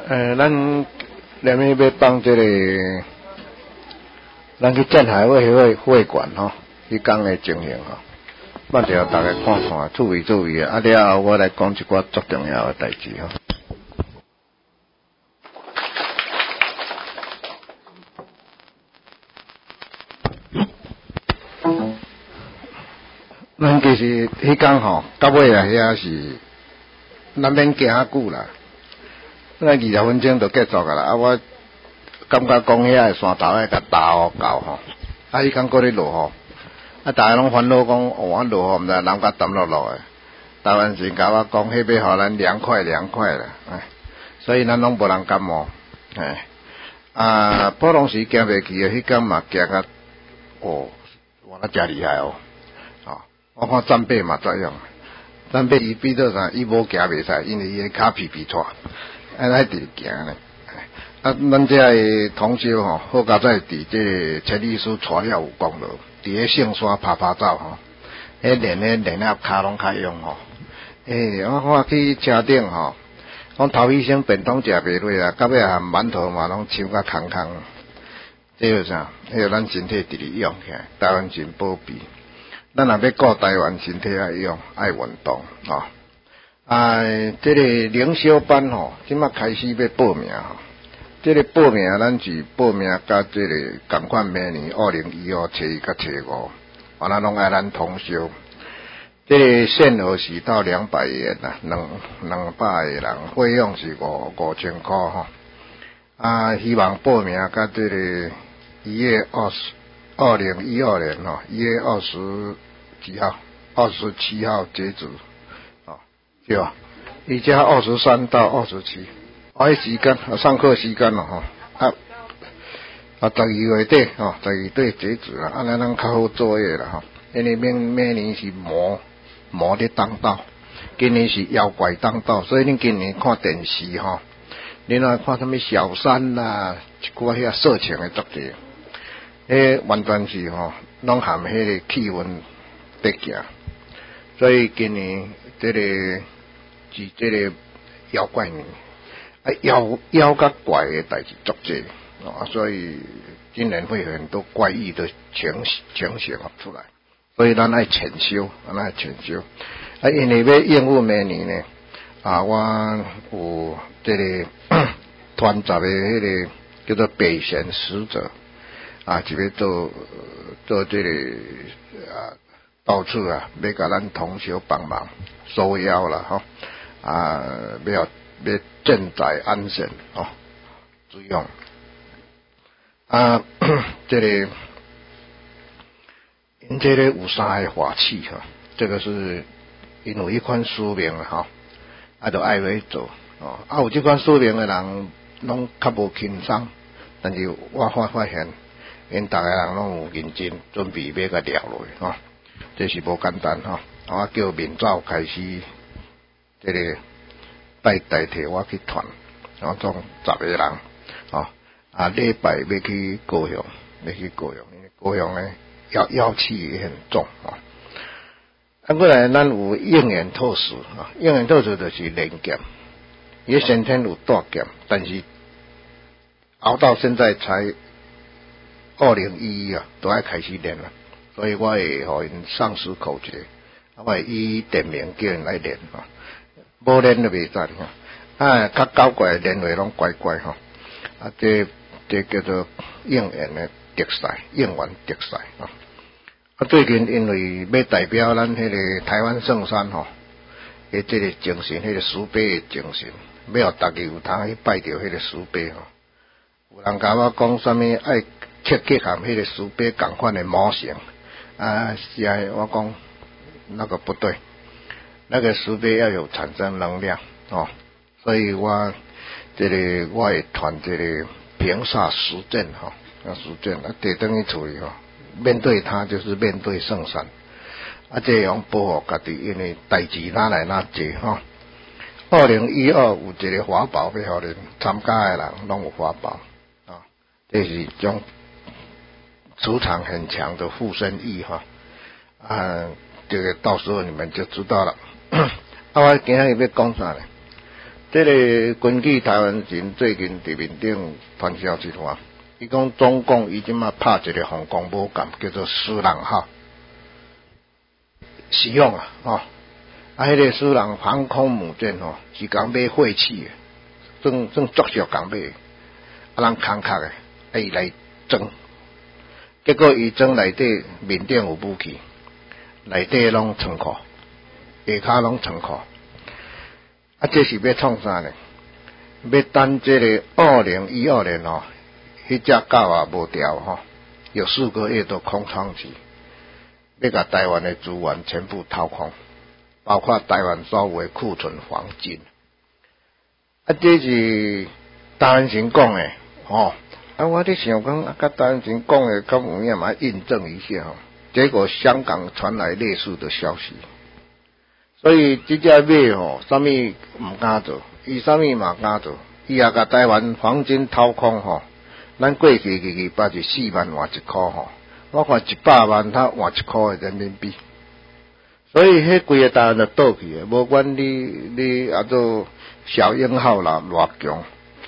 咱连夜要放这个，咱去镇海会馆吼，迄讲的情形吼，咱就大家看看，注意啊。了后我来讲一寡足重要的代志吼。咱其实迄天吼，到尾啊，遐是咱免行遐久啦，咱20分钟就结束噶啦。啊，我感觉讲遐个山头迄甲大雨到吼，啊，迄天搁咧落雨，啊，大家拢烦恼讲，哦，落雨毋知人甲澹落的。台湾人甲我讲，迄要互咱凉快啦，所以咱拢无人感冒，普通时行袂去的，迄天嘛行啊，哦，哇，那真厉害哦。我看战备嘛作用，战备伊比做啥？伊无行袂使，因为伊个骹皮拖，来直行咧。啊，咱这个同修吼，好佳在伫这千里书带了有功劳，伫咧圣山爬走吼，练啊骹拢较用吼。我看去车顶吼，讲头医生便当食袂落啊，到尾含馒头嘛拢抽甲空，这个啥？迄咱身体直直用起来，台湾真保庇。咱若要顾台湾身体爱用爱运动吼。这个灵修班吼，即马开始要报名吼。这个报名咱是报名甲这个同款明年2015初1甲初5，完了拢爱咱同修。这个限额是到200元啦，200个人，费用是5000块吼。希望报名甲这个1月2012年吼，1月20几号？27号截止，对吧？伊加23到27，迄时间上课时间咯吼，12月底吼，12月底截止啦，咱较好作业啦吼，因为明年是魔的当道，今年是妖怪当道，所以恁今年看电视吼，恁若看什么小三啦，一寡遐色情的作者。完全是吼，拢含迄个气氛在行，所以今年这个是这个妖怪年，妖甲怪的代志足济所以今年会有很多怪异的情形出来，所以咱爱潜修，因为要应付明年呢，我有这个团集的迄个叫做北贤使者。就要做这个到处要甲咱同修帮忙收妖啦吼，要赈灾安神之用这个因这个有3个法器这个是因有一款书名就爱要做有这款书名的人拢较无轻松，但是我发现。因大家人拢有认真准备要甲聊落这是无简单我叫明早开始，这个代替我去团，总10个人礼拜要去高雄，因为高雄呢妖气也很重过来咱有应元透视应元透视就是练剑，伊先天有大剑，但是熬到现在才。2011都要开始练了，所以我会互因上司口诀，我会以点名叫人来练无练就袂使较搞怪练话拢怪怪这叫做应援的决赛，应援决赛最近因为要代表咱迄个台湾圣山这个精神，迄个慈悲的精神，要大家有通去拜着迄个慈悲有人甲我讲什么爱结合迄个慈悲同款的模型是我讲那个不对，那个慈悲要有产生能量所以我会传这个平煞实践实践地等于处理面对他就是面对圣山这样保护家己，因为代志哪来哪济2012有一个法宝要互恁参加的人拢有法宝这是种磁场很强的护身意这个到时候你们就知道了我今天要讲啥呢？ 这个根据台湾人最近伫面顶传销一段，伊讲中共伊即马拍一个航空母舰叫做“私人号”，使用啊，迄个私人航空母舰是讲买废弃的，算作俗讲买，人空壳的，伊来装，结果伊装内底面顶有武器，内底拢仓库，下骹拢仓库。这是要创啥呢？要等这个2012年迄只狗无调有4个月的空窗期，要把台湾的资源全部掏空，包括台湾所有的库存黄金。这是台湾人讲的我咧想讲甲台湾人讲的，敢有影嘛印证一下结果香港传来类似的消息。所以这只马啥物唔敢做，伊啥物嘛敢做，伊也甲台湾黄金掏空咱过去2百是4万换1块我看100万他换1块的人民币，所以迄规个台湾就倒去的，无管你做小鹰号啦偌强，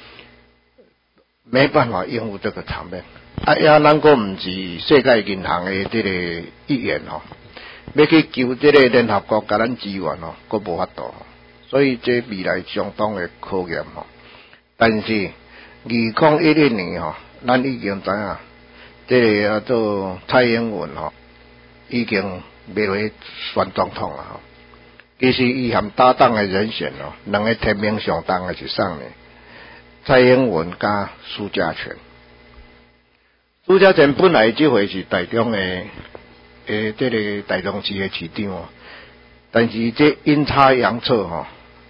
没办法应付这个场面。咱个毋是世界银行的这个一员要去求这个联合国甲咱支援佫无法度所以这未来相当的考验但是2011年咱已经知影，这个做蔡英文已经要来选总统了其实伊含搭档的人选两个天命相当的是啥呢？蔡英文加苏家全。苏家全本来这回是台中的这个台中市的市长但是这阴差阳错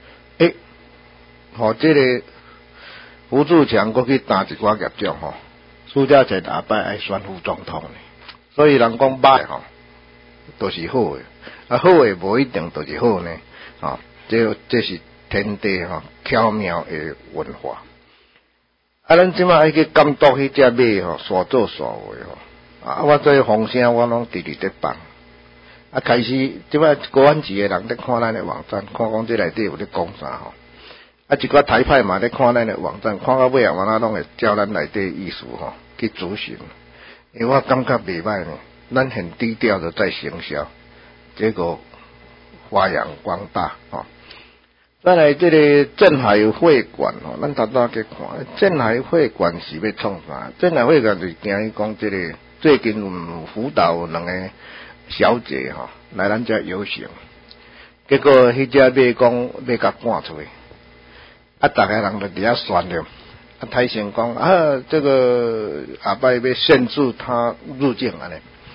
这个胡志强过去担一寡业障苏家全下摆爱选副总统所以人讲歹都是好的好的无一定都是好呢这是天地巧妙的文化咱即马爱去监督迄只马煞做煞话我做风声我拢直在放开始即摆国安局的人咧看咱的网站，看讲这内底有咧讲啥一寡台派嘛咧看咱的网站，看到尾啊，我拢会照咱内底意思去执行，因为我感觉袂歹呢，咱很低调的在行销，结果发扬光大再来这个镇海会馆咱头仔去看，镇海会馆是要创啥？镇海会馆就是惊伊讲这个最近有辅导2个小姐来咱遮游行，结果迄只马讲要甲赶出去，大家人就伫遐宣了，台先讲这个下摆要限制他入境安尼，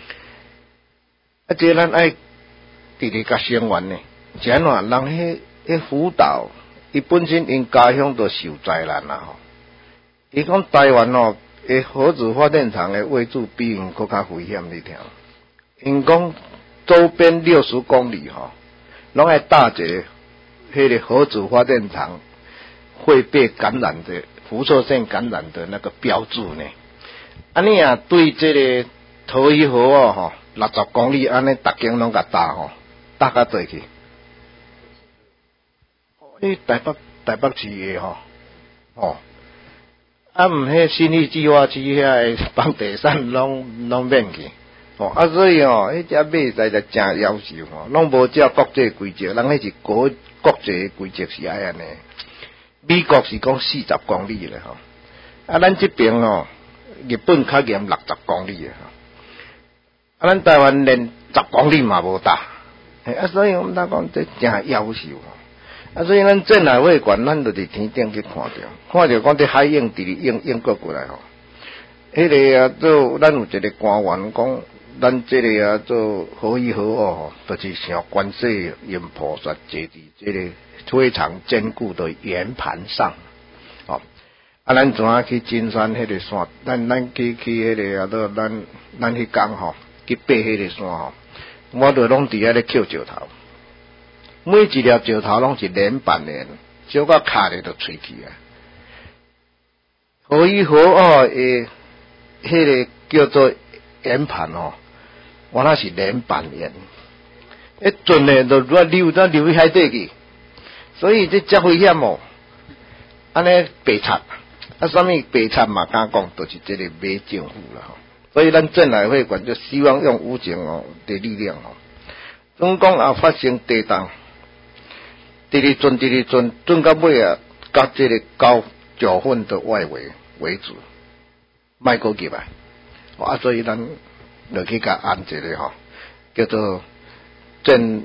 这咱爱直直甲声援呢，是安怎人迄辅导，伊本身因家乡就受灾难啦伊讲台湾核子发电厂的位置比因更较危险，你听。因讲周边60公里拢爱搭一个迄个核子发电厂会被感染的辐射线感染的那个标志呢。安尼对这个桃园河60公里安尼，逐间拢甲搭搭甲对去。台北市的迄新义计划区遐房地产拢免去所以迄只马实在真夭寿拢无照国际规则，人迄是国际规则是爱安尼。美国是讲40公里咧咱这边日本较严60公里咱台湾连10公里嘛无搭所以我们讲这真夭寿所以咱镇海会馆，咱就伫天顶去看着讲这海影伫英国过来迄个做咱有一个官员讲，咱这个做河一河就是像观世音菩萨坐伫这个非常坚固的圆盘上咱怎啊去金山迄个山，咱去迄个咱去讲去爬迄个山我就拢伫遐咧捡石头。每一粒石头拢是连板连，小到卡咧就吹去河一河迄个叫做圆盘我那是连板连，准咧就流去海底去，所以这真危险安尼白贼，什么白贼嘛？敢讲，就是这个马政府啦吼。所以咱镇内会馆就希望用武警的力量总讲也发生地动，直直准到尾啊，甲这个9分的外围为止，卖过入来。所以咱落去甲安一个叫做镇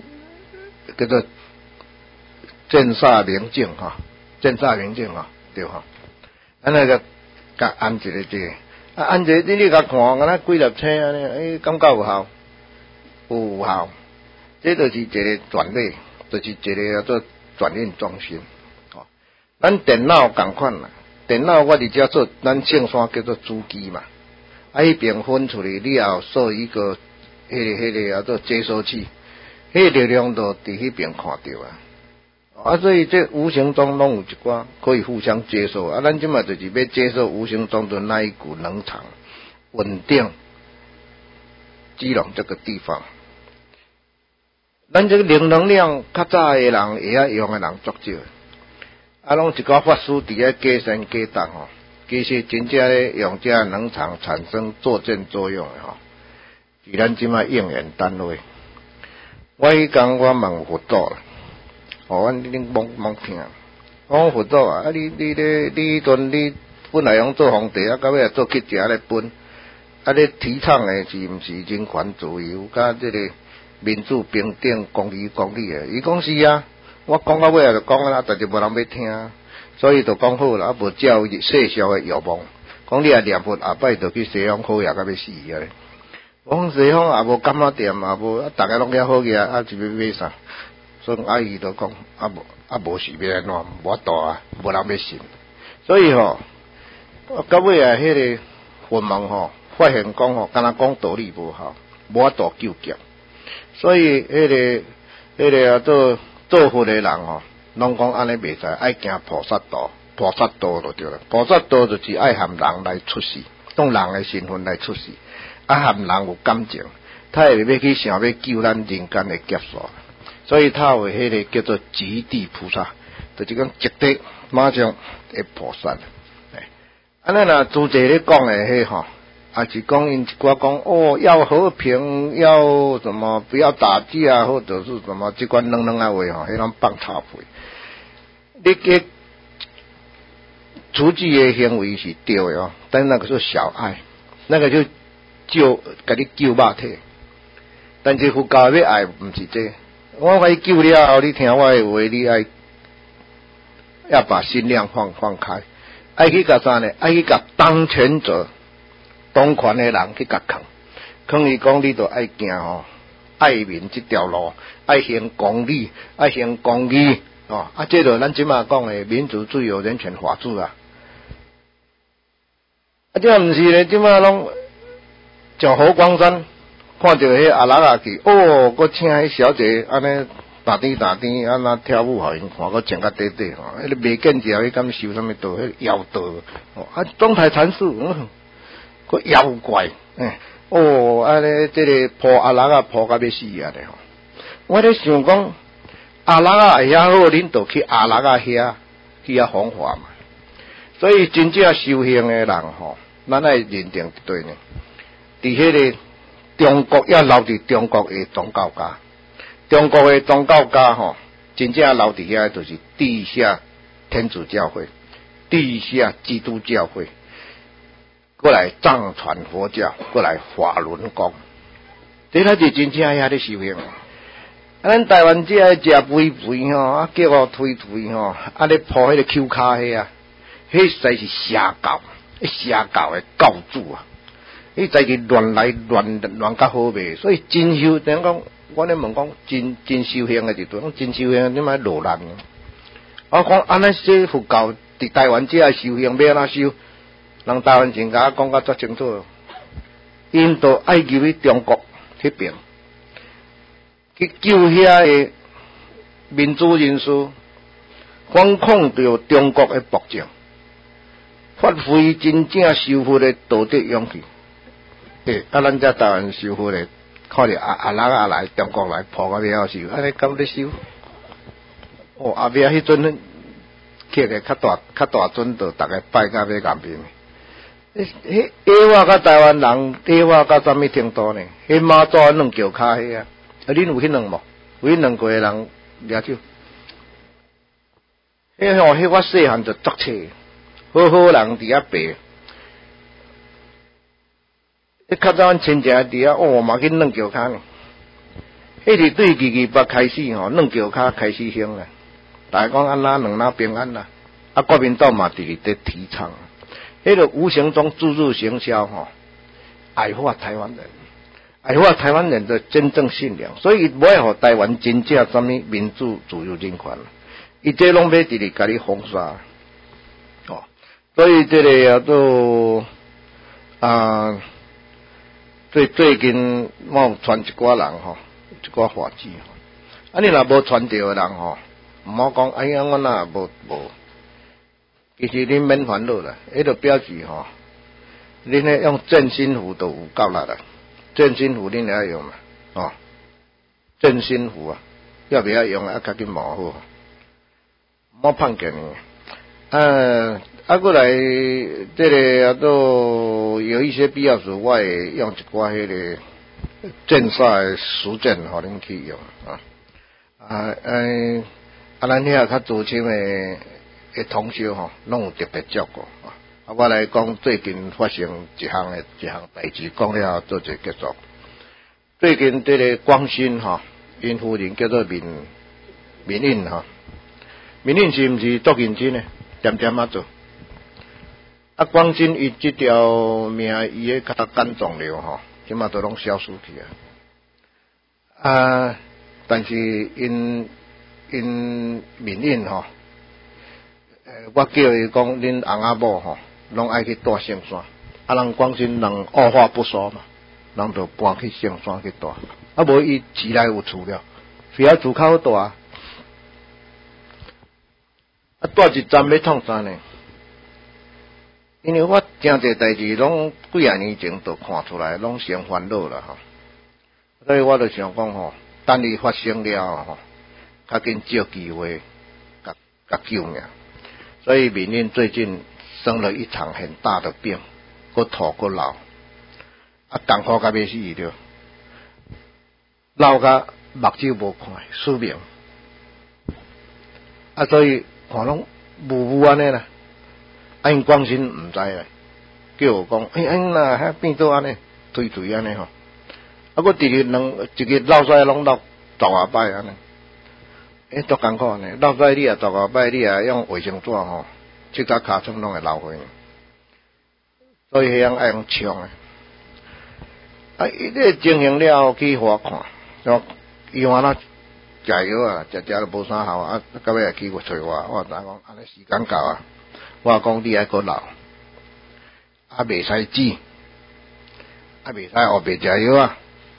煞明镜镇煞明镜对咱那个甲安一个这个。安这你甲看，敢若几粒车安尼，感觉有效，有效。这就是一个转类，就是一个叫做转运中心。咱电脑共款啦，电脑我伫遮做，咱姓山叫做主机嘛。迄边分出来了后，做一个迄个叫做接收器，迄个流量都伫迄边看到所以这无形中拢有一寡可以互相接受咱即马就是要接受无形中的那一股能场，稳定基隆这个地方。咱这个零能量较早的人会晓用的人足少，拢一个法师伫咧假神假当其实真正咧用这能场产生作证作用的是咱即马应援单位。我迄天我问佛祖啦。你懵听，我佛祖你本来用做皇帝到尾做乞食咧分，你提倡的是毋是人权自由，甲这个民主平等、公理的？伊讲是我讲到尾就讲但是无人要听，所以就讲好啦，无照世俗的欲望，讲你念佛下摆就去西方好野到要死咧。我讲西方也无感冒店，也无大家拢遐好个就要买啥？所以阿姨都讲无事要安怎，无度无人要信。所以到尾迄个佛门发现讲敢若讲道理无效，无法度救急。所以迄个做佛的人拢讲安尼袂使，爱行菩萨道，菩萨道就对了。菩萨道就是爱含人来出世，用人的身份来出世，含人有感情，他会要去想要救咱人间的劫数。所以他有迄个叫做极地菩萨，就是讲极地马上的菩萨。安尼若主席咧讲的迄也是讲因一寡讲要和平，要什么不要打架，或者是什么这款冷话迄种放插屁。你个出击的行为是对的但那个是小爱，那个就给你救肉体。但是佛教要爱毋是这。我甲你救了后，你听我的话，你要把心量放开，爱去甲啥呢？爱去甲当权者、当权的人去甲坑伊讲，你就爱行爱民这条路，爱行公理，爱行公义这就咱即马讲的民主、自由、人权、法治这毋是咧，即马拢上火光山。看到迄阿拉去，佮请迄小姐安尼打点安那跳舞互因看，佮穿甲短迄个未见着，迄敢受什么道？迄妖道中台禅师，佮妖怪，安尼这个破阿拉破甲要死咧我咧想讲，阿拉会遐好，恁就去阿拉遐去弘法嘛。所以真正修行的人咱爱认定对呢，伫迄个。中国要留伫中国的宗教家，中国的宗教家真正留伫遐就是地下天主教会、地下基督教会，过来藏传佛教，过来法轮功，这才是真正遐咧修行。咱台湾这食肥叫我推咧铺迄个 Q 卡迄迄实在是邪教，邪教的教主迄在是乱来乱较好袂，所以真修，等讲我咧问讲真修行的就对，真修行你莫落难。我讲安尼说佛教伫台湾这修行要安怎修？人台湾人甲讲甲足清楚，因都爱入去中国迄边去救遐的民主人士，反抗着中国的暴政，发挥真正修佛的道德勇气。咱这台湾修佛的，看着阿拉来中国来破个了修，安尼敢咧修？后壁迄阵刻个较大阵度，逐个拜甲要颜面。迄话甲台湾人，迄话甲啥物程度呢？迄马祖两脚骹迄啊，恁有迄两无？有迄两过的人掠手。迄我细汉就读册，好好人伫遐爬。较早阮亲戚伫遐，嘛去两脚骹呢。迄是对228开始吼，两脚骹开始兴啦。大家讲安那两那平安啦，国民党嘛伫咧提倡，迄个无形中注入行销吼，矮化台湾人，矮化台湾人的真正信仰，所以无爱互台湾真正什么民主自由人权，伊这拢要直咧甲你封杀，哦，所以这个也都最近我有传一寡人吼，一寡话子吼，你若无传到的人吼，毋好讲，哎呀，我若无，其实恁免烦恼啦，迄个表示吼，恁咧用正心符都有够力啦，正心符恁会用嘛，哦，正心符啊，要不要用啊？较紧摸好，毋好碰见你。过来这个都有一些必要时，我会用一寡迄个正煞的实证，互恁去用咱遐较资深的同学吼，拢有特别照顾我来讲，最近发生一项代志，讲了后做一个结束。最近这个光新吼，因夫人叫做敏印吼，敏印是毋是足认真的，点点做。光新伊这条命，伊个肝肿瘤吼，即马都拢消失去但是因敏印吼，我叫伊讲，恁翁仔某吼，拢爱去住圣山，人光新人二话不说嘛，人就搬去圣山去住，无伊市内有厝了，非要厝口住住一站要创啥呢？因为我真侪代志拢几啊年前就看出来，拢先烦恼啦吼，所以我就想讲吼，等伊发生了吼，较紧借机会，甲救命。所以敏印最近生了一场很大的病，佫吐佫老，艰苦甲要死了，老甲目睭无看，失明，所以看拢雾安尼啦。因光新毋知啦，叫我讲，那遐变做安尼，推安尼吼，佫直一个落屎拢落10外摆安尼，足艰苦安尼，落屎你也10外摆，你也用卫生纸吼，七甲尻川拢会流血，所以迄样爱用冲伊这情形了后去互我看，说伊安那食药啊，食都无啥效到尾去找我知讲安尼时间到我讲你还佫老，袂使止，袂使后白食药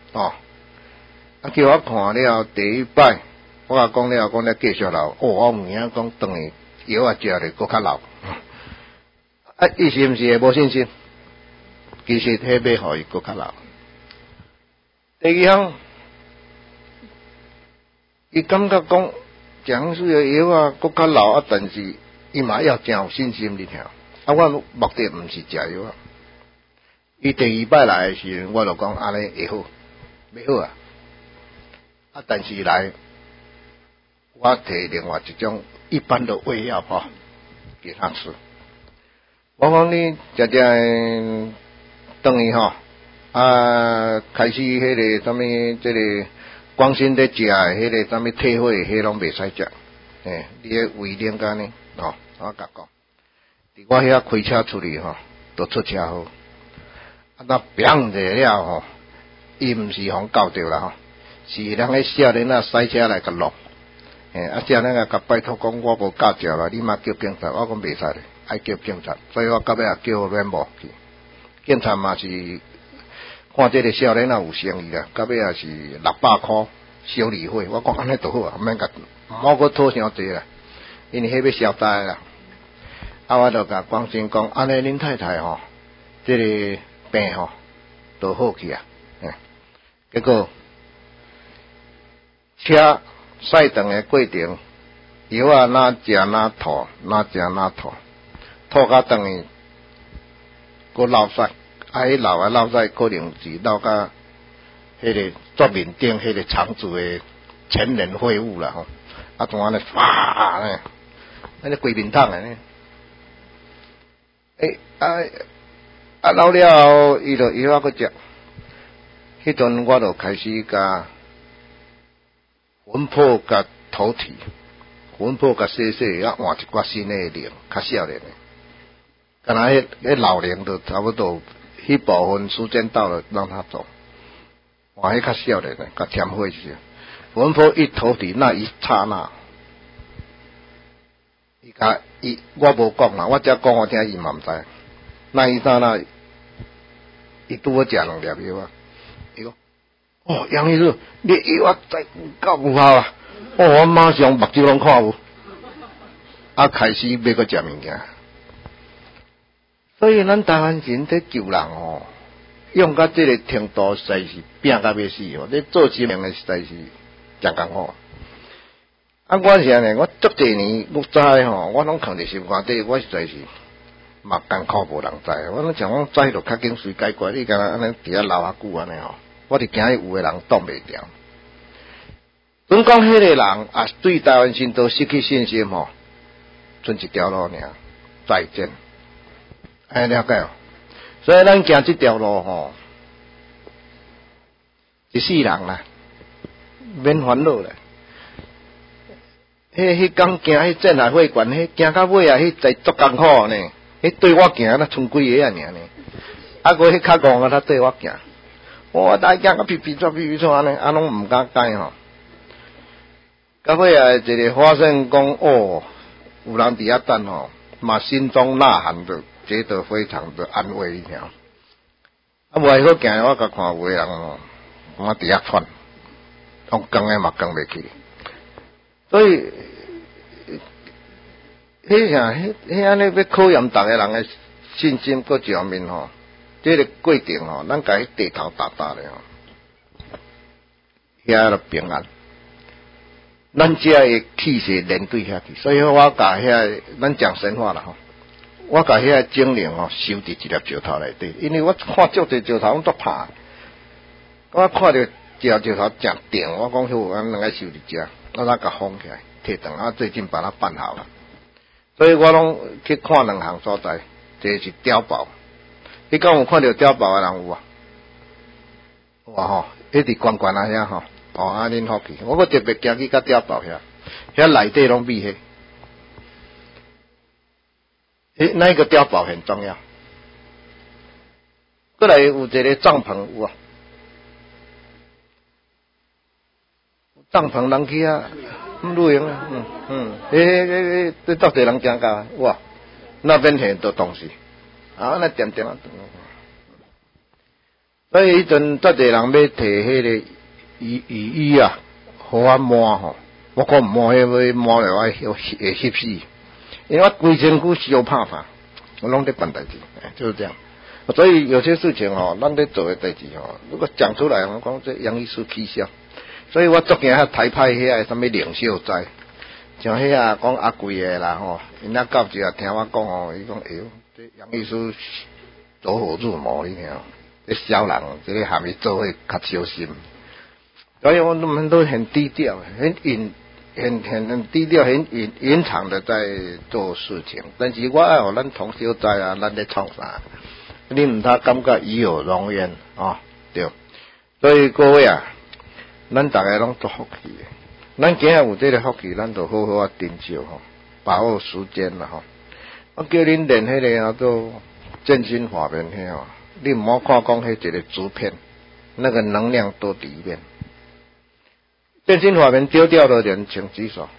叫我看了第一摆，我讲了讲咧继续老，我唔影讲当然药食咧佫较老，伊是毋是会无信心？其实迄要互伊佫较老。第二项，伊感觉讲讲需要药佫较老但是伊嘛要真有信心哩听。我目的毋是食药伊第二摆来的时候，我就讲安尼会好，袂好但是来，我摕另外一种一般的胃药给他吃。我讲你食等于开始迄个什么这个光新在食迄个什么退火迄拢袂使食，你个胃冷干呢？我甲讲，伫我遐开车出去都出车祸，那砰一了伊毋是互搞着啦是人个少年驶车来甲落，少年甲拜托讲我无驾照啦，你嘛叫警察，我讲袂使咧，爱叫警察，所以我到尾也叫软某去，警察嘛是看这个少年有生意啦，到尾也是600块修理费，我讲安尼就好毋免甲毋好阁讨伤济啦，因为迄要消灾啦。我就甲光新讲，安尼恁太太这个病都好去结果车驶长的过程药啊哪食哪吐，哪食哪吐，吐到等于佫落屎，迄落屎可能是落到迄个桌面顶迄个肠子的前人废物啦吼，啊怎安尼哇呢？安尼规面烫的呢？老了后，伊就药仔佫食，迄阵我就开始甲魂魄甲头体，魂魄甲洗洗，啊换一寡新的灵，较少年的。敢若迄老龄就差不多，迄部分时间到了让他走。换迄较少年的，甲添火一下。魂魄一头体那一刹那，我无讲啦，我只讲我听伊嘛毋知。那一刹那，伊拄好食2粒药啊。伊讲：哦，杨医师，你药仔够有效啊！哦，我马上目睭拢看有。啊，开始要搁食物件。所以咱台湾人在救人哦，用到这个程度，实在是拼到要死哦！你做生命的实在是真艰苦。啊，我是安尼，我足侪年我知吼，我拢藏伫心肝底，我实在是嘛艰苦无人知。我拢想讲知就较紧随解决，你敢若安尼伫遐留遐久安尼吼，我是惊有诶人挡袂牢。总讲迄个人啊，对台湾新都失去信心吼，剩一条路尔，再见。了解哦。所以咱行这条路吼，一世人啦，免烦恼啦。迄工行迄镇海会馆，迄行到尾啊，迄在足艰苦呢。迄对我行那剩几个啊尔呢？啊，佫迄较戆啊，他对我行，我大行个皮错安尼，啊拢毋敢改吼。到尾啊，一个发现讲哦，有人伫遐等吼，嘛心中呐喊着，觉得非常的安慰一条。啊，袂好行，我甲看有个人吼，我伫遐喘，拢讲诶嘛讲袂起。所以，迄安尼要考验逐个人诶信心，搁一方面吼，这个过程吼，咱甲伊地头打咧吼，遐就平安。咱只个气势连对遐去，所以我甲遐咱讲神话啦吼，我甲遐精灵吼收伫一粒石头内底，因为我看足侪石头拢足怕，我看着一粒石头真定，我讲好，咱两个收伫遮。我甲封起来，摕长啊，最近把它办好了，所以我拢去看2项所在，一个是碉堡，你敢有看到碉堡的人有啊？有啊吼，迄伫关关啊遐吼，哦啊恁福气，我搁特别行去甲碉堡遐内底拢秘迄，那个碉堡很重要。过来有一个帐篷有啊。帐篷人去啊，露营啊，这足侪人行到哇，那边很多东西，啊，那点啊，所以迄阵足侪人要摕迄个雨衣啊，互我摸吼，我讲摸迄要摸了我会翕死，因为我规身躯烧怕法，我拢在办代志，就是这样。所以有些事情吼，咱在做的代志吼，如果讲出来，我讲这杨医师蹊跷。所以我足惊遐台派遐个什么领袖在，像遐讲阿贵个啦吼，因那到时啊听我讲吼，伊讲哎哟，这杨医师走火入魔，你听，这小人这个含伊做伙较小心。所以我们都很低调，很低调，很隐藏的在做事情。但是我爱互咱同小知啊，咱在创啥，你毋通感觉与有荣焉啊，对。所以各位啊。咱大家拢做福气的，咱今日有这个福气，咱就好好啊珍惜吼，把握时间啦吼。我叫恁练迄个啊，做正心法门迄吼，你唔好看讲迄一个竹片，那个能量都里面。正心法门丢掉的人，请举手。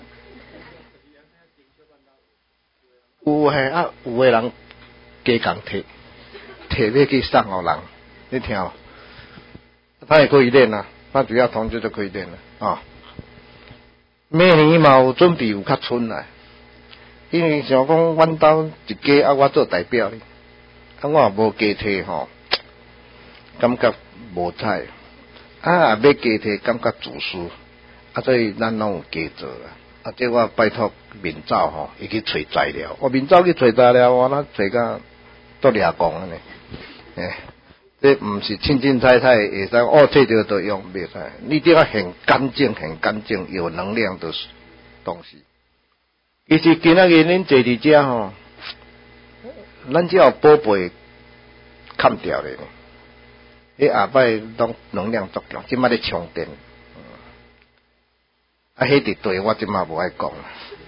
有嘿啊，有个人加工摕要去送互人，你听，他也可以练啊。他只要同志就可以练了啊！明年嘛有准备有较春来，因为想讲阮兜一家啊，我做代表哩，啊我也无加替吼，感觉无彩，啊要加替感觉自私，啊所以咱拢有加做啦。 这我拜托面罩吼，伊去找材料。我面罩去找材料，我那找甲都俩讲安尼。这毋是清清菜菜会使找着就用，袂使。你一定要很干净、很干净、有能量的东西。其实今仔日恁坐伫遮吼，咱只有宝贝砍掉咧。迄下摆拢能量足强，即摆咧充电。迄伫对我即摆无爱讲啦。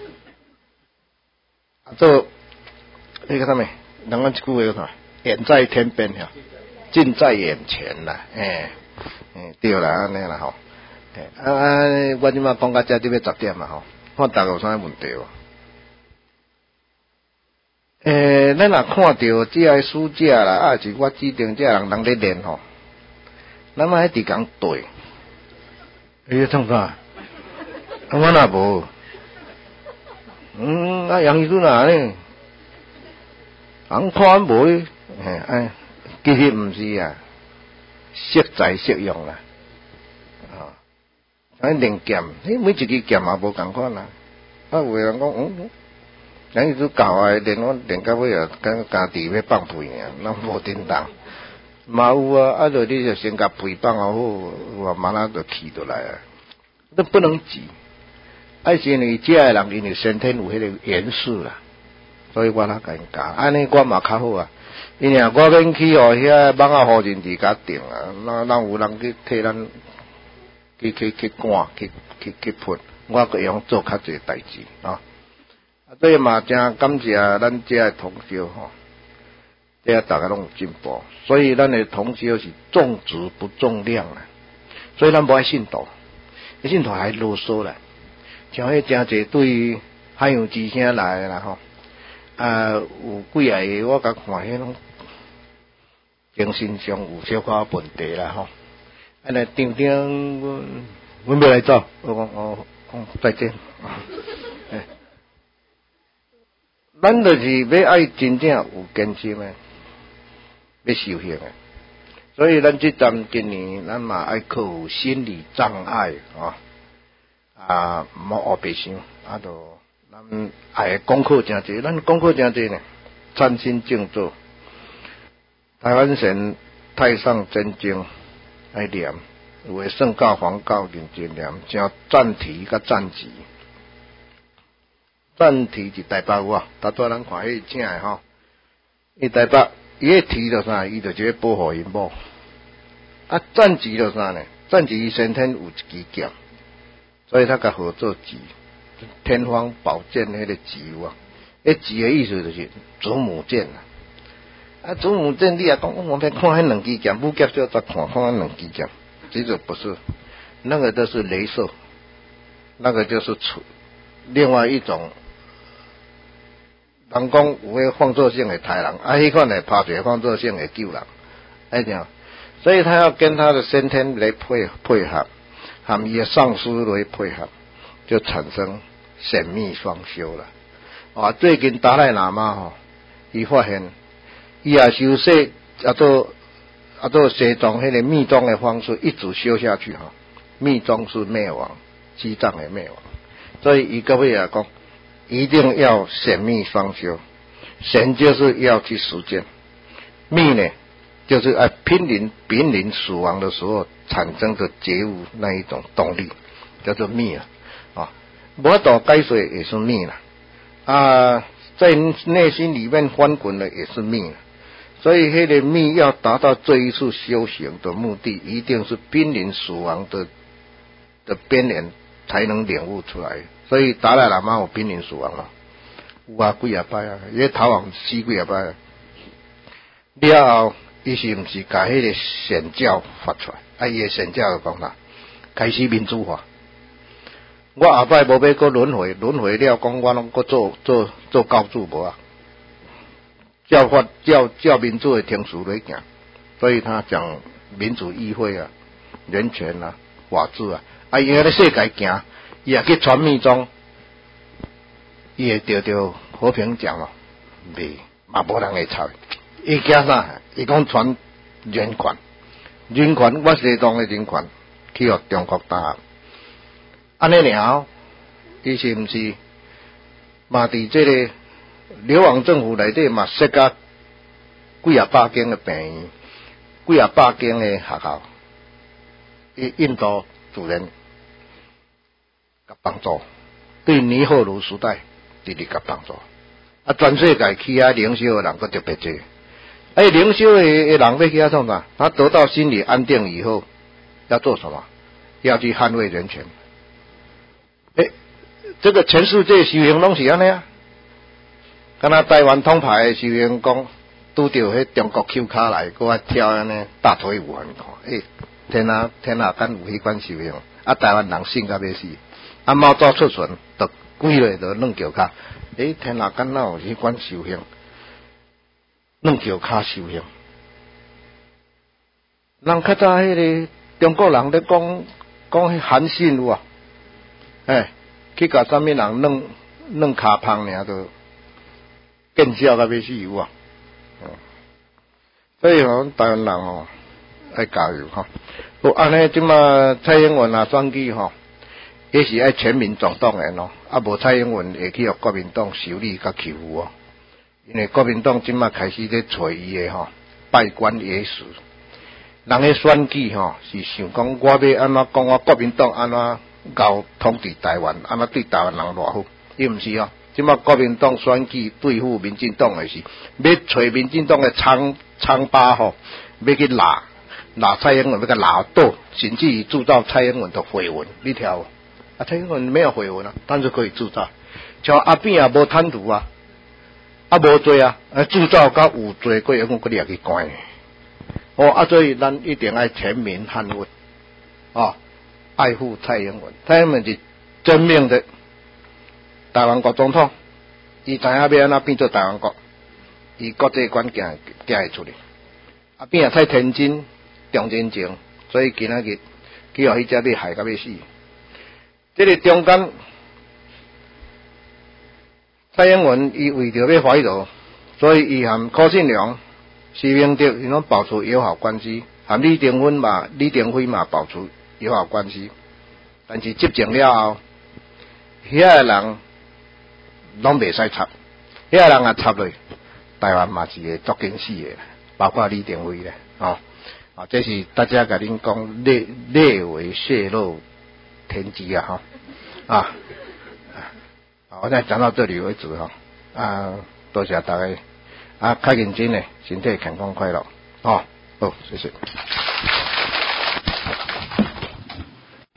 做迄个啥物？人讲一句话啥？远在天边呀，近在眼前啦。对啦，安尼啦吼。我即摆讲到遮就要10点嘛吼，看大家有啥问题无？咱若看到这个书架啦，是我指定这人咧练吼，咱嘛迄伫讲对。创啥？我若无。杨医生啊呢？人看无咧，其实毋是啊，适才适用啦。练剑，每一支剑也无共款啦。有个人讲，杨医生教我练，我练到尾啊，跟家己要放屁尔，咱无叮当。嘛有啊，就你就先甲屁放好，我马上就起倒来啊。那不能急。是因为这个人因为先天有迄个元素啦，所以我甲因教，安尼我嘛较好啊。因为我免去互遐网啊好人伫甲定啊，那有人去替咱去赶去喷，我个用做较济代志啊。所以嘛真感谢咱这个同修吼，这大家拢有进步，所以咱的同修是重质不重量啊，所以咱无爱信徒，信徒还啰嗦啦。像迄真济对海洋之声来啦吼，有几个我甲看迄拢精神上有小可问题啦吼。安尼张张，阮要来走，我讲再见。咱就是要爱真正有坚持诶，要修行诶。所以咱即站今年咱嘛爱克服心理障碍莫学白想，就咱爱功课诚济，咱功课诚济呢，专心静坐。台湾神太上真经爱念，有诶圣教、黄教、认真念，像赞题甲赞词。赞题是台北话，大多人看迄正诶吼，伊台北伊迄题就啥，伊就一个保护因某。赞词就啥呢？赞词伊先天有一支剑。所以他甲合作集，天方宝剑迄个集啊，迄集的意思就是祖母剑啊。祖母剑你也讲，我们看迄两支剑，武侠就再看迄两支剑，其实不是，那个都是雷射，那个就是另外一种。人讲有迄放射性的杀人，迄款的拍出放射性的救人，哎这样，所以他要跟他的先天来配合。和伊的上师来配合，就产生神秘双修了。最近达赖喇嘛吼，伊发现伊也修习做西藏迄个密宗的方式，一直修下去哈。密宗是灭亡，西藏也灭亡，所以伊各位也讲，一定要神秘双修。神就是要去实践，密呢？就是濒临死亡的时候产生的觉悟那一种动力，叫做密无法改水也是密了在内心里面翻滚的也是密了，所以迄个密要达到这一次修行的目的，一定是濒临死亡的边缘才能领悟出来。所以达赖喇嘛有濒临死亡了，有几啊摆伊头往死几啊摆了后。伊是毋是甲迄个显教发出来？伊个显教就讲啦，开始民主化。我后摆无要搁轮回了，讲我拢搁做教主无啊？叫民主的天数来行，所以他讲民主议会啊、人权啊、法治啊，伊喺咧世界行，伊也去传密宗，伊会得到和平奖咯，未嘛无人会插。伊惊啥？伊讲传人权，我西藏的人权去互中国打，安尼了， 伊是毋是嘛？伫这个流亡政府内底嘛，设甲几啊百间的病院，几啊百间的学校，印度自然甲帮助，对尼赫鲁时代直直甲帮助。啊，全世界去遐领袖的人佫特别多。领袖的人要去遐创啥？他得到心理安定以后，要做什么？要去捍卫人权。这个全世界修行拢是安尼啊。敢若台湾统派的修行讲，拄着迄中国手卡来，搁爱跳安尼大腿舞很看。天啊敢有迄款修行？啊，台湾人信甲要死。啊，毛早出巡，就几个就软脚骹。天啊敢哪有迄款修行？软脚骹修行。人较早迄个中国人咧讲迄韩信有啊，去甲啥物人软骹芳尔都见笑甲要死有啊。所以台湾人爱加油好，安尼即马蔡英文啊选举也是爱全民总动员无蔡英文会去互国民党修理甲欺负因为国民党即马开始咧找伊的拜官野史。人的选举是想讲我要安怎讲我国民党安怎搞统治台湾，安怎对台湾人偌好，伊毋是即马国民党选举对付民进党的是要找民进党的疮疤要去拉蔡英文，要甲拉倒，甚至于制造蔡英文的绯闻，你听无？蔡英文没有绯闻但是可以制造，像阿扁也无贪渎无罪制造甲有罪，佫用佫掠去关所以咱一定要全民捍卫爱护蔡英文。蔡英文是真命的台湾国总统，伊知影要安怎变做台湾国，伊国际观行会出去。阿扁也太天真重真情，所以今仔日去互迄只要害甲要死。这个中间，蔡英文伊为着要怀柔，所以伊和柯信良、施明德伊拢保持友好关系，和李登辉嘛保持友好关系。但是执政了后，遐个人拢袂使插，遐个人也插落，台湾嘛是会足紧死的，包括李登辉咧，这是大家甲恁讲列为泄露天机我再讲到这里为止多谢大家较认真的，身体健康快乐好，谢谢。